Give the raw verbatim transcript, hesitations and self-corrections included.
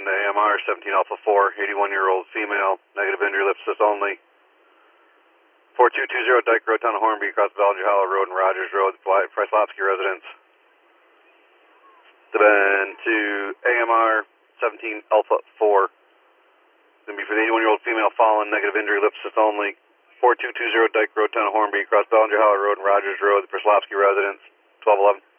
to A M R seventeen Alpha four, eighty-one-year-old female, negative injury, lip cyst only. four two two zero Dyke Road, Town of Hornby, across Bellinger Hollow Road and Rogers Road, Pricelowski residence. Then to A M R seventeen Alpha four. Going to be for the eighty-one-year-old female fallen, negative injury, lip cyst only. four two two zero Dyke Road, Town of Hornby, across Bellinger Hollow Road and Rogers Road, Pricelowski residence, twelve eleven.